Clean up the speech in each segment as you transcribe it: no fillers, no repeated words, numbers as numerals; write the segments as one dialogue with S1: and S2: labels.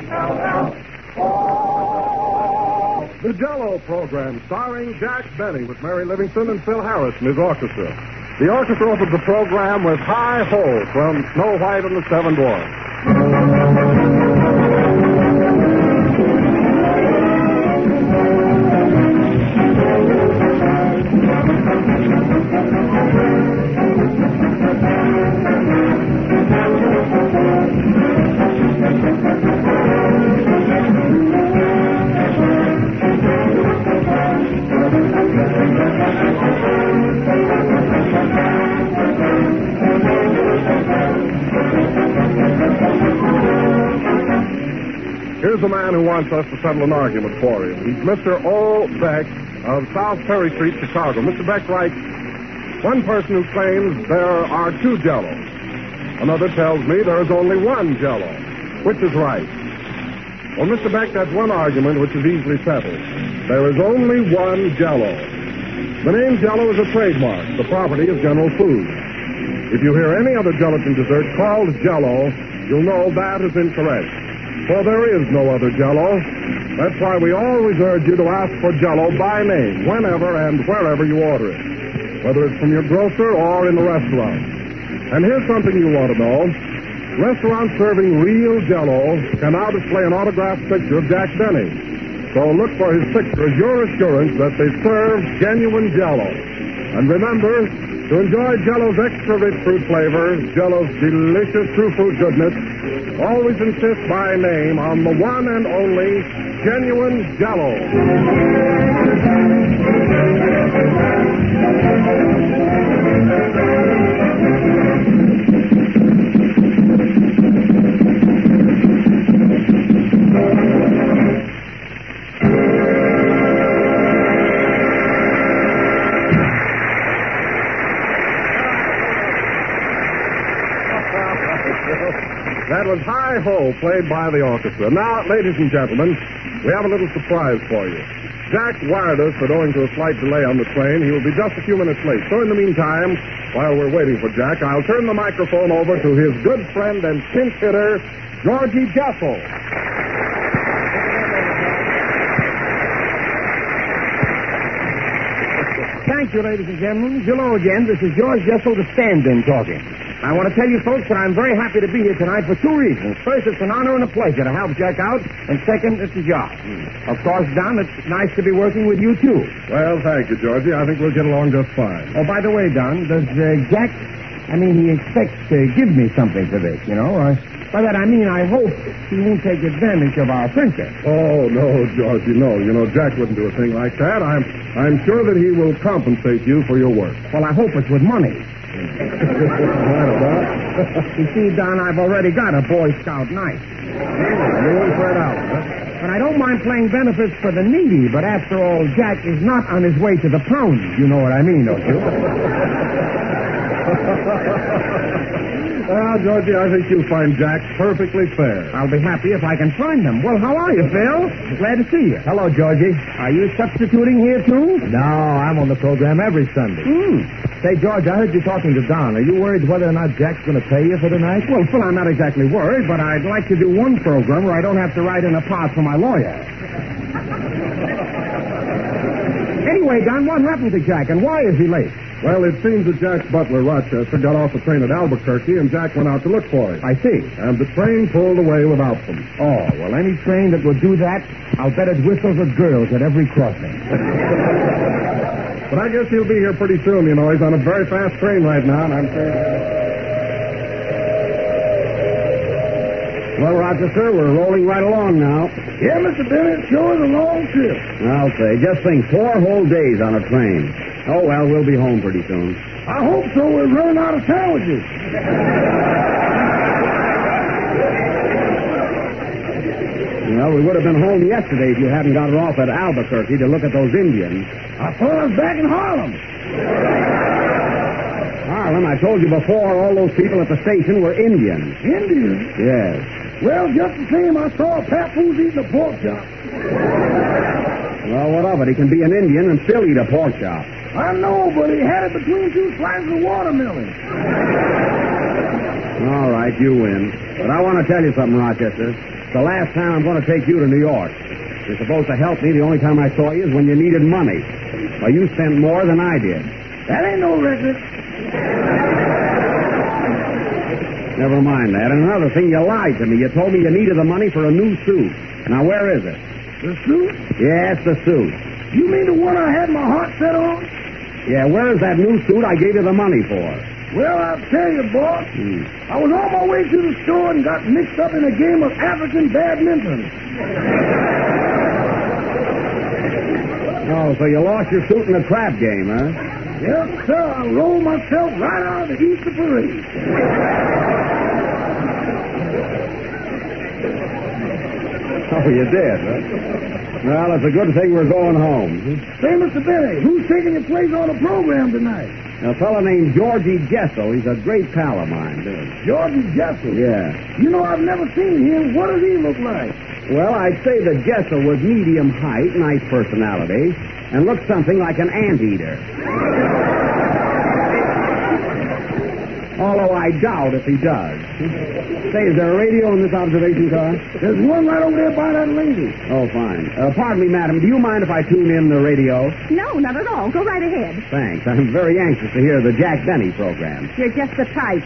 S1: The Jell-O program, starring Jack Benny with Mary Livingston and Phil Harris and his orchestra. The orchestra opens the program with Hi Ho from Snow White and the Seven Dwarfs. Here's a man who wants us to settle an argument for him. He's Mr. O. Beck of South Perry Street, Chicago. Mr. Beck writes, one person who claims there are two Jell-Os. Another tells me there is only one Jell-O. Which is right? Well, Mr. Beck, that's one argument which is easily settled. There is only one Jell-O. The name Jell-O is a trademark. The property of General Foods. If you hear any other gelatin dessert called Jell-O, you'll know that is incorrect. For there is no other Jell-O. That's why we always urge you to ask for Jell-O by name, whenever and wherever you order it, whether it's from your grocer or in the restaurant. And here's something you want to know. Restaurants serving real Jell-O can now display an autographed picture of Jack Benny. So look for his picture as your assurance that they serve genuine Jell-O. And remember, to enjoy Jell-O's extra rich fruit flavor, Jell-O's delicious true fruit goodness, always insist by name on the one and only genuine Jell-O. That was Hi Ho, played by the orchestra. Now, ladies and gentlemen, we have a little surprise for you. Jack wired us that owing to a slight delay on the train, he will be just a few minutes late. So in the meantime, while we're waiting for Jack, I'll turn the microphone over to his good friend and pinch hitter, Georgie Jessel.
S2: Thank you, ladies and gentlemen. Hello again. This is George Jessel, the stand-in, talking. I want to tell you folks that I'm very happy to be here tonight for two reasons. First, it's an honor and a pleasure to help Jack out. And second, it's a job. Of course, Don, it's nice to be working with you, too.
S1: Well, thank you, Georgie. I think we'll get along just fine.
S2: Oh, by the way, Don, does Jack... he expects to give me something for this, you know? By that, I hope he won't take advantage of our princess.
S1: Oh, no, Georgie, no. You know, Jack wouldn't do a thing like that. I'm sure that he will compensate you for your work.
S2: Well, I hope it's with money. You see, Don, I've already got a Boy Scout knife. But I don't mind playing benefits for the needy, but after all, Jack is not on his way to the pound. You know what I mean, don't you?
S1: Well, Georgie, I think you'll find Jack perfectly fair.
S2: I'll be happy if I can find him. Well, how are you, Phil? Glad to see you.
S3: Hello, Georgie.
S2: Are you substituting here, too?
S3: No, I'm on the program every Sunday. Say, George, I heard you talking to Don. Are you worried whether or not Jack's going to pay you for tonight?
S2: Well, Phil, I'm not exactly worried, but I'd like to do one program where I don't have to write in a part for my lawyer. Anyway, Don, what happened to Jack, and why is he late?
S1: Well, it seems that Jack's butler, Rochester, got off the train at Albuquerque, and Jack went out to look for him.
S2: I see.
S1: And the train pulled away without them.
S2: Oh, well, any train that would do that, I'll bet it whistles at girls at every crossing.
S1: But I guess he'll be here pretty soon, you know. He's on a very fast train right now, and I'm sure...
S4: Well, Rochester, we're rolling right along now.
S5: Yeah, Mr. Bennett, sure is a long trip.
S4: I'll say. Just think, 4 whole days on a train. Oh, well, we'll be home pretty soon.
S5: I hope so. We're running out of sandwiches.
S4: Well, we would have been home yesterday if you hadn't got off at Albuquerque to look at those Indians.
S5: I thought I was back in Harlem.
S4: Harlem, I told you before, all those people at the station were Indians.
S5: Indians?
S4: Yes.
S5: Well, just the same, I saw Papoose eating a pork chop.
S4: Well, what of it? He can be an Indian and still eat a pork chop.
S5: I know, but he had it between 2 slices of watermelon.
S4: All right, you win. But I want to tell you something, Rochester. the last time I'm going to take you to New York. You're supposed to help me. The only time I saw you is when you needed money. Well, you spent more than I did.
S5: That ain't no record.
S4: Never mind that. And another thing, you lied to me. You told me you needed the money for a new suit. Now, where is it?
S5: The suit?
S4: Yes, the suit.
S5: You mean the one I had my heart set on?
S4: Yeah, where is that new suit I gave you the money for?
S5: Well, I'll tell you, boss. I was on my way to the store and got mixed up in a game of African badminton.
S4: Oh, so you lost your suit in the crap game, huh?
S5: Yes, sir. I rolled myself right out of the Easter parade.
S4: Oh, you did, huh? Well, it's a good thing we're going home.
S5: Say, Mr. Benny, who's taking your place on the program tonight?
S4: A fellow named Georgie Jessel. He's a great pal of mine, too.
S5: Georgie Jessel?
S4: Yeah.
S5: You know, I've never seen him. What does he look like?
S4: Well, I'd say that Jessel was medium height, nice personality, and looked something like an anteater. Although I doubt if he does. Say, is there a radio in this observation car?
S5: There's one right over there by that lady.
S4: Oh, fine. Pardon me, madam. Do you mind if I tune in the radio?
S6: No, not at all. Go right ahead.
S4: Thanks. I'm very anxious to hear the Jack Benny program.
S6: You're just the type.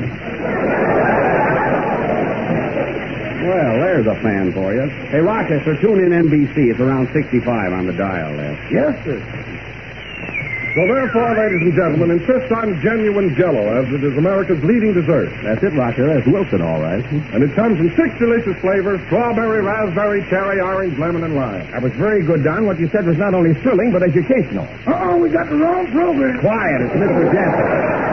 S4: Well, there's a fan for you. Hey, Rochester, tune in NBC. It's around 65 on the dial there.
S5: Yes, sir.
S1: So therefore, ladies and gentlemen, insist on genuine Jell-O, as it is America's leading dessert.
S4: That's it, Rochester. That's Wilson, all right.
S1: And it comes in 6 delicious flavors: strawberry, raspberry, cherry, orange, lemon, and lime.
S2: That was very good, Don. What you said was not only thrilling, but educational.
S5: Uh-oh, we got the wrong program.
S4: Quiet. It's Mr. Jessel.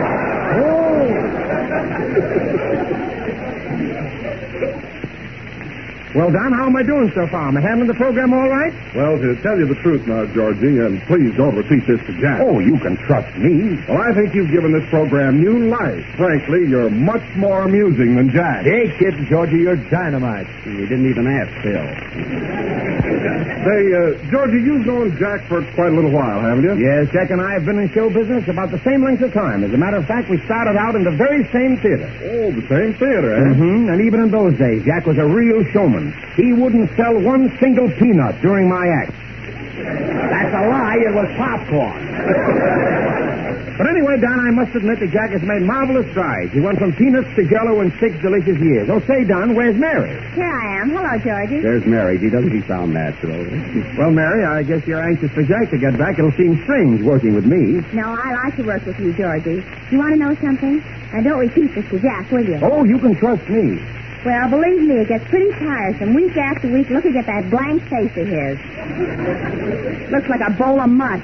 S2: Well, Don, how am I doing so far? Am I handling the program all right?
S1: Well, to tell you the truth now, Georgie, and please don't repeat this to Jack.
S2: Oh, you can trust me.
S1: Well, I think you've given this program new life. Frankly, you're much more amusing than Jack.
S3: Hey, kid, Georgie, you're dynamite.
S4: You didn't even ask Phil.
S1: Say, Georgie, you've known Jack for quite a little while, haven't you?
S2: Yes, Jack and I have been in show business about the same length of time. As a matter of fact, we started out in the very same theater.
S1: Oh, the same theater, eh?
S2: Mm-hmm. And even in those days, Jack was a real showman. He wouldn't sell one single peanut during my act.
S4: That's a lie. It was popcorn.
S2: But anyway, Don, I must admit that Jack has made marvelous strides. He went from peanuts to Jell-O in 6 delicious years. Oh, say, Don, where's Mary?
S6: Here I am. Hello, Georgie.
S4: There's Mary. Doesn't he sound natural?
S2: Well, Mary, I guess you're anxious for Jack to get back. It'll seem strange working with me.
S6: No, I like to work with you, Georgie. You want to know something? Now, don't repeat this to Jack, will you?
S2: Oh, you can trust me.
S6: Well, believe me, it gets pretty tiresome week after week looking at that blank face of his. Looks like a bowl of mush.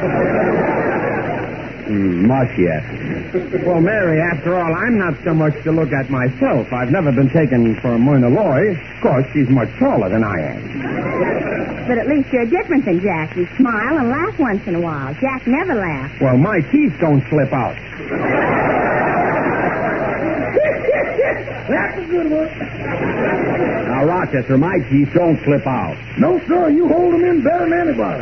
S4: Mush yet.
S2: Well, Mary, after all, I'm not so much to look at myself. I've never been taken for Myrna Loy. Of course, she's much taller than I am.
S6: But at least you're different than Jack. You smile and laugh once in a while. Jack never laughs.
S2: Well, my teeth don't slip out.
S5: That's a good one.
S4: Now, Rochester, my teeth don't slip out.
S5: No, sir, you hold them in better than anybody.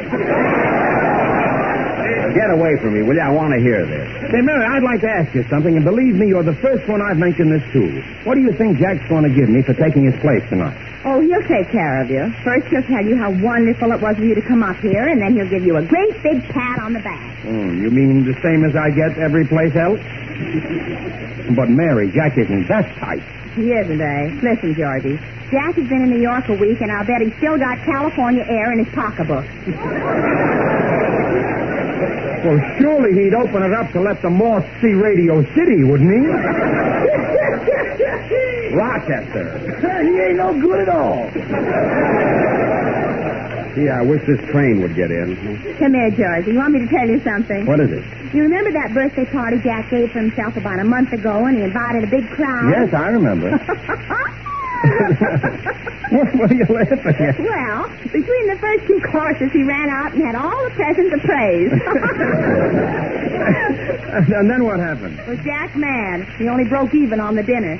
S4: Get away from me, will you? I want to hear this.
S2: Say, Mary, I'd like to ask you something, and believe me, you're the first one I've mentioned this to. What do you think Jack's going to give me for taking his place tonight?
S6: Oh, he'll take care of you. First, he'll tell you how wonderful it was of you to come up here, and then he'll give you a great big pat on the back.
S2: Oh, you mean the same as I get every place else? But, Mary, Jack isn't that type.
S6: He isn't, eh? Listen, Georgie. Jack has been in New York a week, and I'll bet he's still got California air in his pocketbook.
S2: Well, surely he'd open it up to let the Morse see Radio City, wouldn't he?
S4: Rochester.
S5: He ain't no good at all.
S4: Gee, I wish this train would get in.
S6: Come here, Georgie. You want me to tell you something?
S4: What is it?
S6: You remember that birthday party Jack gave for himself about a month ago, and he invited a big crowd?
S2: Yes, I remember. What are you laughing at?
S6: Well, between the first 2 courses, he ran out and had all the presents of praise.
S2: And then what happened?
S6: Was Jack mad? He only broke even on the dinner.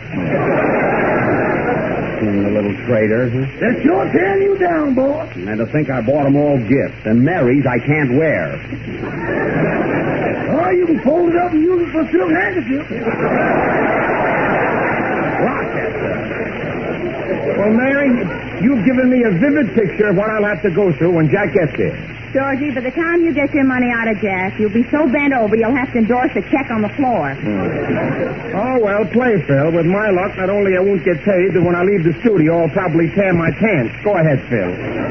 S4: The little traitor.
S5: They're sure tearing you down, boy.
S4: And to think I bought them all gifts. And Mary's I can't wear.
S5: Oh, you can fold it up and use it for a silk handkerchief.
S4: Rochester.
S2: Well, Mary, you've given me a vivid picture of what I'll have to go through when Jack gets here.
S6: Georgie, by the time you get your money out of Jack, you'll be so bent over you'll have to endorse a check on the floor.
S2: Oh, well, play, Phil. With my luck, not only I won't get paid, but when I leave the studio, I'll probably tear my pants. Go ahead, Phil.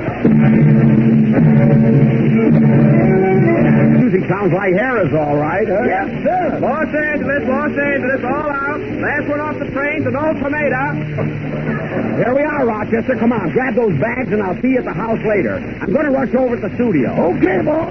S4: Music sounds like Harris, all right. Huh?
S5: Yes, sir.
S2: Los Angeles, all out. Last one off the train to No Tomato.
S4: Here we are, Rochester. Come on, grab those bags, and I'll see you at the house later. I'm going to rush over to the studio.
S5: Okay, boss.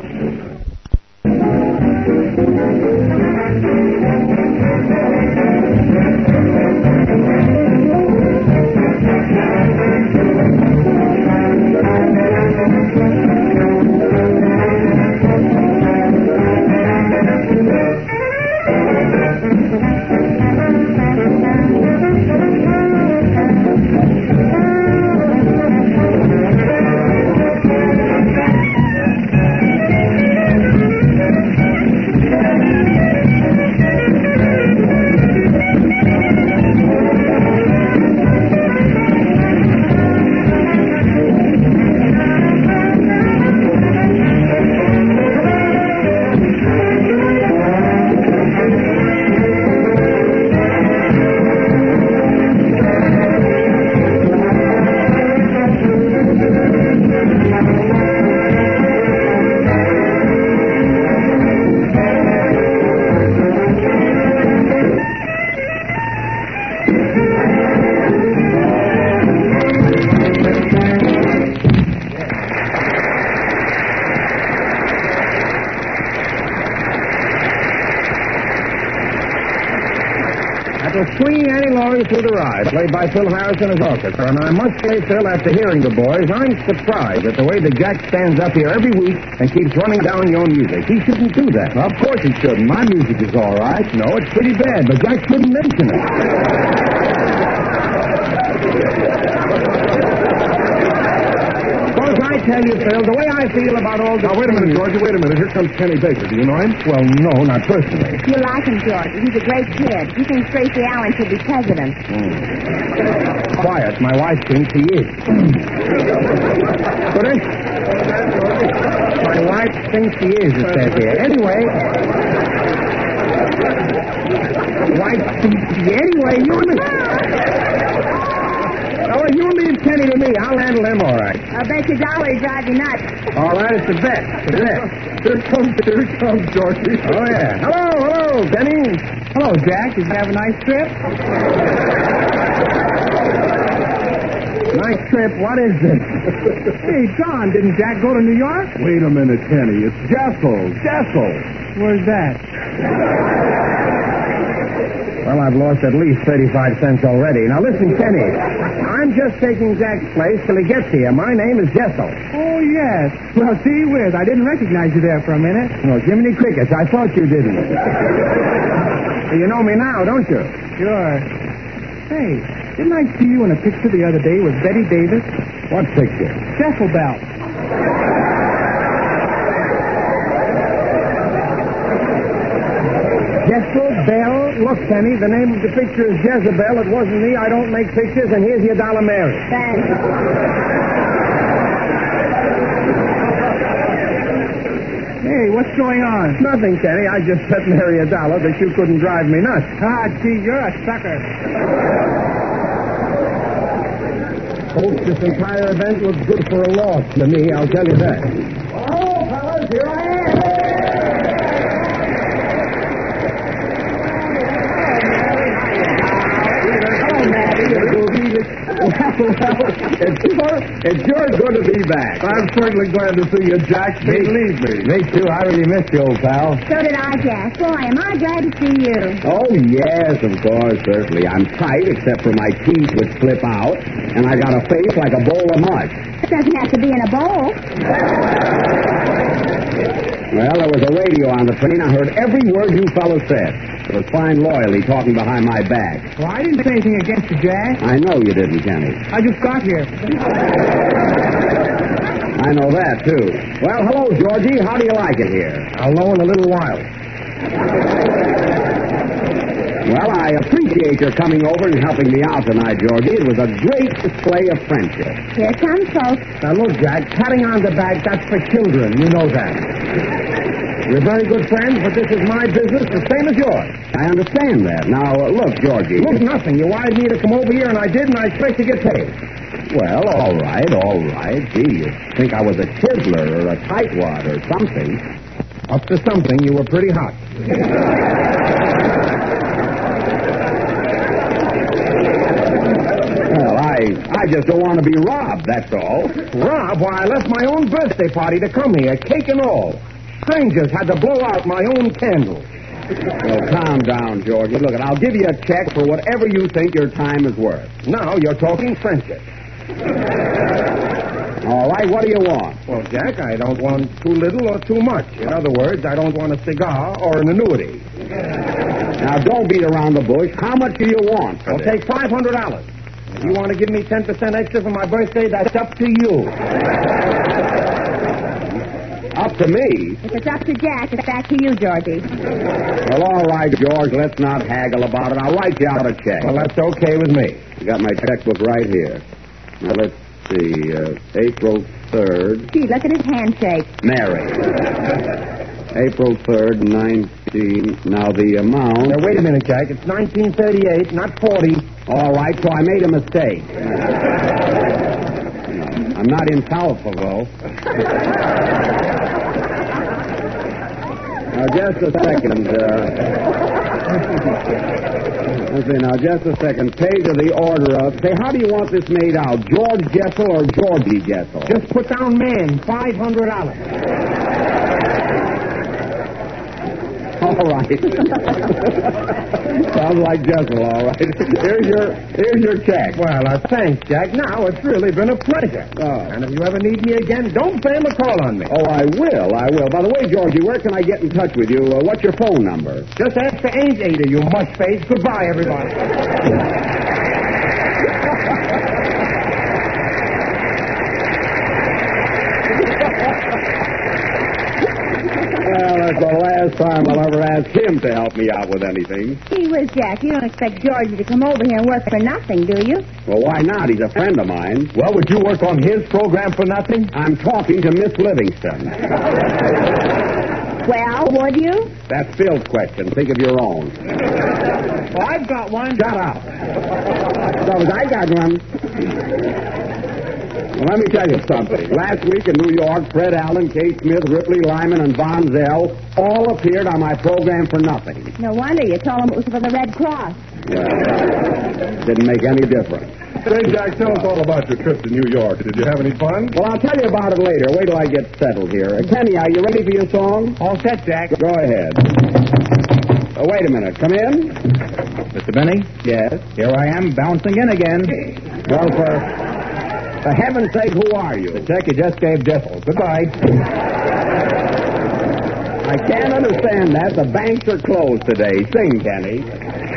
S2: Swinging Annie Laurie through the ride, played by Phil Harris and his orchestra. And I must say, Phil, after hearing the boys, I'm surprised at the way that Jack stands up here every week and keeps running down your music. He shouldn't do that.
S3: Of course he shouldn't. My music is all right.
S2: No, it's pretty bad, but Jack shouldn't mention it. Suppose I tell you, Phil, the way I feel about all this...
S1: Now, wait a minute, Georgie, wait a minute. Here comes Kenny Baker. Do you know him?
S2: Well, no, not personally.
S6: You like him, Georgie. He's a great kid. He thinks Gracie Allen should be president.
S2: Quiet. My wife thinks he is. But my wife thinks he is, it says here. Anyway... Wife thinks he... Anyway, Oh, you leave Kenny to me. I'll handle him all right.
S6: I bet your dollar he drives you nuts.
S2: All right, it's a bet. It's a bet.
S1: Here it comes, Georgie.
S2: Oh, yeah. Hello, Kenny.
S7: Hello, Jack. Did you have a nice trip?
S2: Nice trip. What is this?
S7: Hey, John, didn't Jack go to New York?
S1: Wait a minute, Kenny. It's Jessel.
S7: Where's that?
S2: Well, I've lost at least 35 cents already. Now, listen, Kenny. I'm just taking Jack's place till he gets here. My name is Jessel.
S7: Oh, yes. Well, gee whiz, I didn't recognize you there for a minute.
S2: No, Jiminy Crickets. I thought you didn't. You know me now, don't you?
S7: Sure. Hey, didn't I see you in a picture the other day with Betty Davis?
S2: What picture?
S7: Cecil Bell.
S2: Jessel Bell? Look, Kenny, the name of the picture is Jezebel. It wasn't me. I don't make pictures, and here's your $1, Mary.
S6: Thanks.
S7: Hey, what's going on?
S2: Nothing, Kenny. I just bet Mary $1 that you couldn't drive me nuts.
S7: Ah, gee, you're a sucker.
S2: Folks, this entire event looks good for a loss to me, I'll tell you that.
S5: Oh, fellas, here I am.
S4: It's sure good to be back.
S1: I'm certainly glad to see you, Jack. Believe me.
S2: Me too. I really missed you, old pal.
S6: So did I, Jack. Boy, am I glad to see you.
S4: Oh, yes, of course, certainly. I'm tight except for my teeth which slip out, and I got a face like a bowl of mush.
S6: It doesn't have to be in a bowl.
S4: Well, there was a radio on the train. I heard every word you fellows said. It was fine loyally talking behind my back.
S7: Well, I didn't say anything against you, Jack.
S4: I know you didn't, Kenny.
S7: I just got here.
S4: I know that, too. Well, hello, Georgie. How do you like it here?
S2: I'll know in a little while.
S4: Well, I appreciate your coming over and helping me out tonight, Georgie. It was a great display of friendship.
S6: Here comes folks.
S2: Now, look, Jack, patting on the back, that's for children. You know that. We're very good friends, but this is my business, the same as yours.
S4: I understand that. Now, look, Georgie.
S2: Look, nothing. You wanted me to come over here, and I did, and I expect to get paid.
S4: Well, all right. Gee, you'd think I was a chiseler or a tightwad or something.
S2: Up to something, you were pretty hot.
S4: Well, I just don't want to be robbed, that's all.
S2: Rob, why, I left my own birthday party to come here, cake and all. Strangers had to blow out my own candles.
S4: Well, calm down, Georgie. Look, I'll give you a check for whatever you think your time is worth.
S2: Now you're talking friendship.
S4: All right, what do you want?
S2: Well, Jack, I don't want too little or too much. In other words, I don't want a cigar or an annuity.
S4: Now, don't beat around the bush. How much do you want for
S2: I'll
S4: this?
S2: take $500. If you want to give me 10% extra for my birthday, that's up to you.
S4: Up to me?
S6: If it's up to Jack, it's back to you, Georgie.
S4: Well, all right, George, let's not haggle about it. I'll write you out a check.
S2: Well, that's okay with me.
S4: I got my checkbook right here. Now, let's see. April 3rd.
S6: Gee, look at his handshake.
S4: Mary. April 3rd, 19. Now, the amount.
S2: Now, wait a minute, Jack. It's 1938, not 40.
S4: All right, so I made a mistake. I'm not in Southville. Now, just a second. Let's see, now, just a second. Page of the order of... Say, how do you want this made out? George Jessel or Georgie Jessel?
S2: Just put down man, $500.
S4: All right. Sounds like Jessel, all right. Here's your check.
S2: Well, thanks, Jack. Now, it's really been a pleasure.
S4: Oh.
S2: And if you ever need me again, don't fail to call on me.
S4: Oh, I will. By the way, Georgie, where can I get in touch with you? What's your phone number?
S2: Just ask for Ain't Ada, you mush-face. Goodbye, everybody.
S4: Well, that's the last time I'll ever ask him to help me out with anything.
S6: Gee whiz, Jack, you don't expect Georgie to come over here and work for nothing, do you?
S4: Well, why not? He's a friend of mine.
S2: Well, would you work on his program for nothing?
S4: I'm talking to Miss Livingston.
S6: Well, would you?
S4: That's Phil's question. Think of your own.
S2: Well, I've got one.
S4: Shut up. So, I got one. Well, let me tell you something. Last week in New York, Fred Allen, Kate Smith, Ripley, Lyman, and Von Zell all appeared on my program for nothing.
S6: No wonder you told him it was for the Red Cross.
S4: Well, didn't make any difference.
S1: Say, Jack, tell us all about your trip to New York. Did you have any fun?
S4: Well, I'll tell you about it later. Wait till I get settled here. Kenny, are you ready for your song?
S2: All set, Jack.
S4: Go ahead. Oh, wait a minute. Come in.
S2: Mr. Benny?
S4: Yes.
S2: Here I am, bouncing in again.
S4: Well, for heaven's sake, who are you?
S2: The check you just gave Jessel. Goodbye.
S4: I can't understand that. The banks are closed today. Sing, Kenny.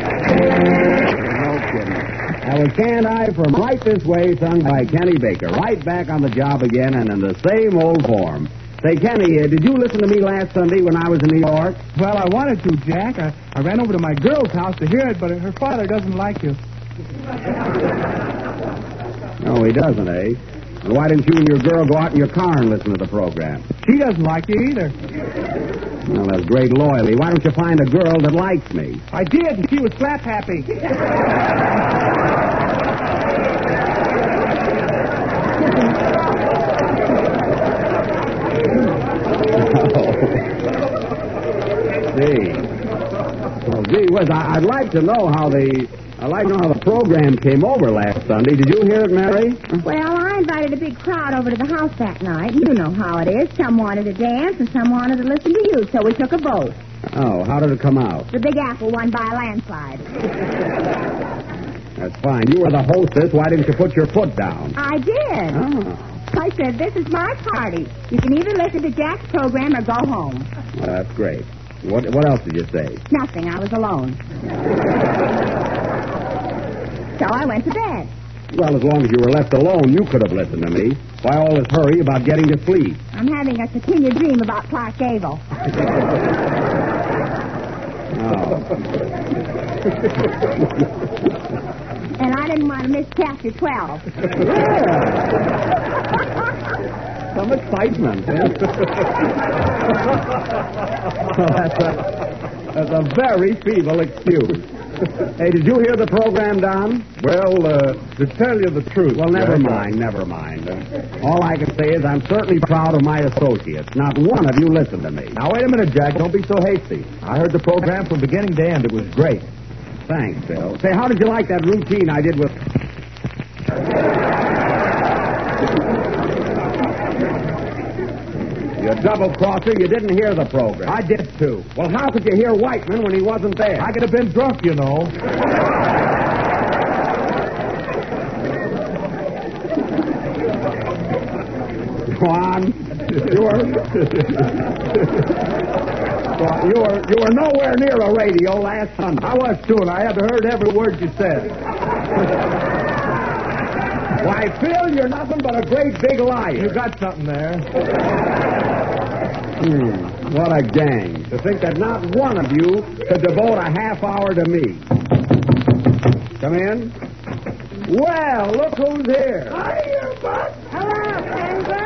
S4: No kidding. That was Can't I from Right This Way, sung by Kenny Baker. Right back on the job again and in the same old form. Say, Kenny, did you listen to me last Sunday when I was in New York?
S7: Well, I wanted to, Jack. I ran over to my girl's house to hear it, but her father doesn't like you.
S4: No, he doesn't, eh? Well, why didn't you and your girl go out in your car and listen to the program?
S7: She doesn't like you either.
S4: Well, that's great loyalty. Why don't you find a girl that likes me?
S7: I did, and she was slap happy. Gee whiz, I'd like to know how the program came over last Sunday. Did you hear it, Mary?
S6: Well, I invited a big crowd over to the house that night. You know how it is. Some wanted to dance and some wanted to listen to you, so we took a vote.
S4: Oh, how did it come out?
S6: The Big Apple won by a landslide.
S4: That's fine. You were the hostess. Why didn't you put your foot down?
S6: I did.
S4: Oh.
S6: I said, this is my party. You can either listen to Jack's program or go home.
S4: Well, that's great. What else did you say?
S6: Nothing. I was alone. So I went to bed.
S4: Well, as long as you were left alone, you could have listened to me. Why all this hurry about getting to sleep?
S6: I'm having a continued dream about Clark Gable. And I didn't want to miss chapter 12.
S4: Some excitement, eh? That's a very feeble excuse. Hey, did you hear the program, Don?
S1: Well, to tell you the truth.
S4: Well, never
S1: Jack,
S4: mind. All I can say is I'm certainly proud of my associates. Not one of you listened to me.
S3: Now, wait a minute, Jack. Don't be so hasty. I heard the program from beginning to end. It was great.
S4: Thanks, Bill. Say, how did you like that routine I did with... You double-crosser, you didn't hear the program.
S3: I did, too.
S4: Well, how could you hear Whiteman when he wasn't there?
S3: I could have been drunk, you know.
S4: Go on. You were nowhere near a radio last Sunday.
S3: I was, too, and I had heard every word you said.
S4: Why, Phil, you're nothing but a great big liar.
S3: You got something there.
S4: What a gang. To think that not one of you could devote a half hour to me. Come in. Well, look who's here.
S5: Hiya, Buck.
S6: Hello, Sandra.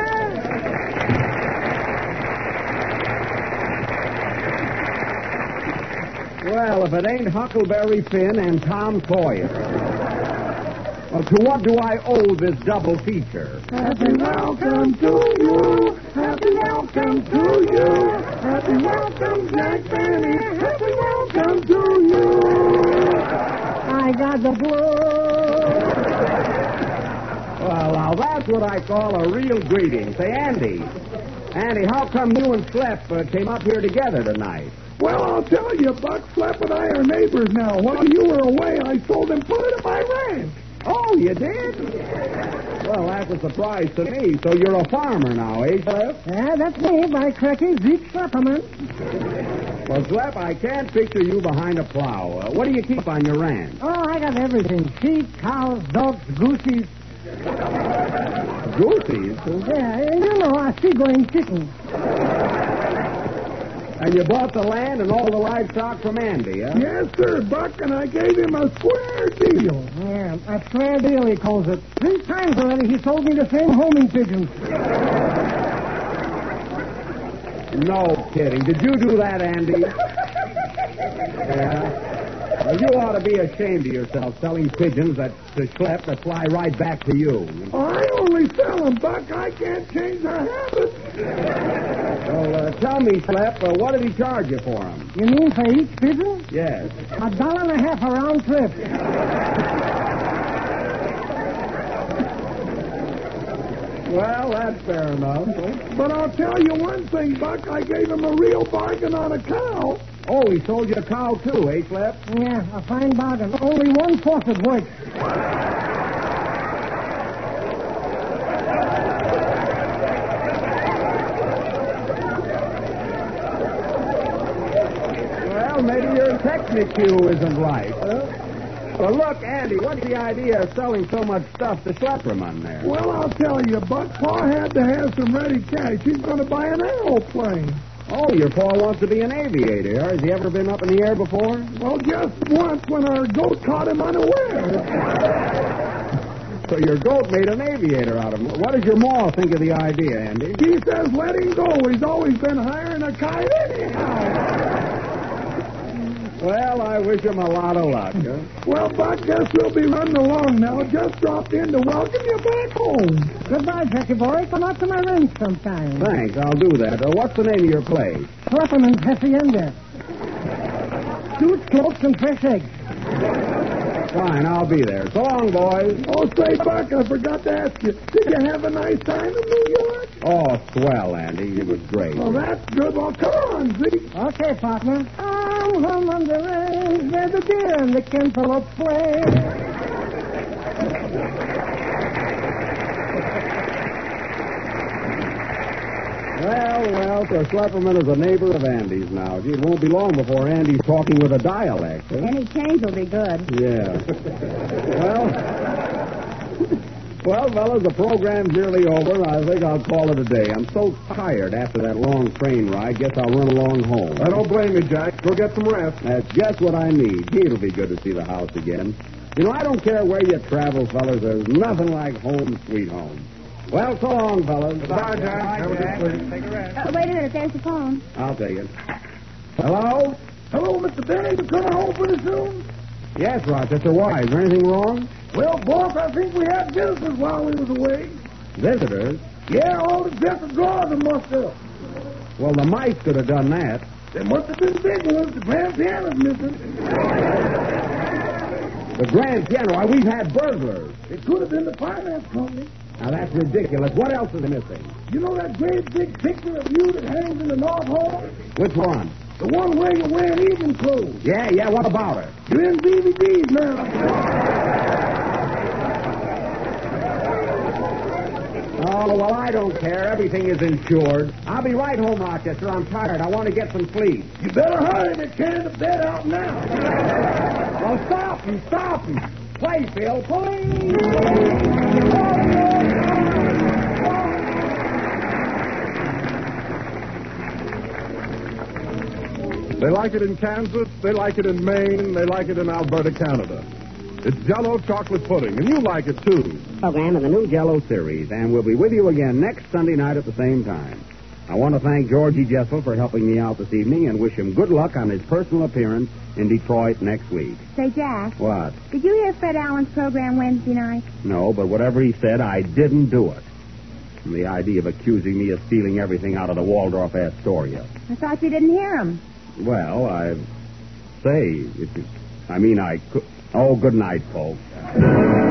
S4: Well, if it ain't Huckleberry Finn and Tom Sawyer. Well, to what do I owe this double feature?
S5: Happy welcome to you. Happy welcome to you. Happy welcome, Jack Benny. Happy welcome to you.
S6: I got the flu.
S4: Well, now that's what I call a real greeting. Say, Andy, how come you and Slep came up here together tonight?
S5: Well, I'll tell you, Buck. Slap and I are neighbors now. While you were away, I sold him put it in my ranch.
S4: Oh, you did? Well, that's a surprise to me. So you're a farmer now, eh, Slep?
S5: Yeah, that's me, my cracky Zeke Slapperman.
S4: Well, Slep, I can't picture you behind a plow. What do you keep on your ranch?
S5: Oh, I got everything. Sheep, cows, dogs, goosies.
S4: Goosies?
S5: Yeah, you know, a seagoing chicken.
S4: And you bought the land and all the livestock from Andy, huh?
S5: Yes, sir, Buck, and I gave him a square deal. Yeah, a square deal, he calls it. 3 times already he sold me the same homing pigeons.
S4: No kidding. Did you do that, Andy? Yeah. Well, you ought to be ashamed of yourself selling pigeons to Slep that fly right back to you.
S5: I only sell them, Buck. I can't change their habits.
S4: Well, tell me, Slep, what did he charge you for them?
S5: You mean for each pigeon?
S4: Yes.
S5: $1.50 a round trip.
S4: Well, that's fair enough.
S5: But I'll tell you one thing, Buck. I gave him a real bargain on a cow.
S4: Oh, he sold you a cow, too, eh, Slep?
S5: Yeah, a fine bargain. Only one faucet works.
S4: Well, maybe your technique isn't right, huh? Well, look, Andy, what's the idea of selling so much stuff to Schlepperman there?
S5: Well, I'll tell you, Buck. Pa had to have some ready cash. He's going to buy an aeroplane.
S4: Oh, your pa wants to be an aviator. Has he ever been up in the air before?
S5: Well, just once when our goat caught him unaware.
S4: So your goat made an aviator out of him. What does your ma think of the idea, Andy?
S5: He says let him go. He's always been higher than a kite anyhow.
S4: Well, I wish him a lot of luck. Huh?
S5: Well, Buck, guess we'll be running along now. Just dropped in to welcome you back home. Goodbye, Jackie boy. Come out to my ranch sometime.
S4: Thanks, I'll do that. What's the name of your place?
S5: Schlepperman's Hacienda. Suits, cloaks, and fresh eggs.
S4: Fine, I'll be there. So long, boys.
S5: Oh, say, Buck, I forgot to ask you. Did you have a nice time in New York?
S4: Oh, swell, Andy. It was great.
S5: Well, that's good. Well, come on, Zeke. Okay, partner. I'm home on the range where the deer and the cantaloupe play.
S4: Well, so Schlepperman is a neighbor of Andy's now. Gee, it won't be long before Andy's talking with a dialect. Huh?
S6: Any change will be good.
S4: Yeah. Well, Well, fellas, the program's nearly over, and I think I'll call it a day. I'm so tired after that long train ride. Guess I'll run along home.
S1: I don't blame you, Jack. Go get some rest.
S4: That's just what I need. It'll be good to see the house again. You know, I don't care where you travel, fellas. There's nothing like home sweet home. Well, so long, fellas.
S1: Bye, Jack. Have a good sleep.
S2: Take a rest.
S6: Wait a minute, there's the phone.
S4: I'll take it. Hello?
S5: Hello, Mr. Benny. You coming home pretty soon?
S4: Yes, Rochester. Why? Is there anything wrong?
S5: Well, boss, I think we had visitors while we was away.
S4: Visitors?
S5: Yeah, all the dresser drawers are mussed up.
S4: Well, the mice could have done that.
S5: They must have been big ones. The grand piano's missing.
S4: The grand piano. Why, we've had burglars.
S5: It could have been the finance company.
S4: Now, that's ridiculous. What else is missing?
S5: You know that great big picture of you that hangs in the North Hall?
S4: Which one?
S5: The one where you're wearing evening clothes.
S4: Yeah, what about it?
S5: You're in DVDs now.
S4: Oh, well, I don't care. Everything is insured. I'll be right home, Rochester. I'm tired. I want to get some sleep.
S5: You better hurry. They're carrying the bed out now.
S4: Well, stop him. Play, Phil, play.
S1: They like it in Kansas, they like it in Maine, they like it in Alberta, Canada. It's Jell-O chocolate pudding, and you like it, too.
S4: Program of the new Jell-O series, and we'll be with you again next Sunday night at the same time. I want to thank Georgie Jessel for helping me out this evening and wish him good luck on his personal appearance in Detroit next week.
S6: Say, Jack,
S4: What?
S6: did you hear Fred Allen's program Wednesday night?
S4: No, but whatever he said, I didn't do it. And the idea of accusing me of stealing everything out of the Waldorf Astoria.
S6: I thought you didn't hear him.
S4: Well, I could. Oh, good night, folks.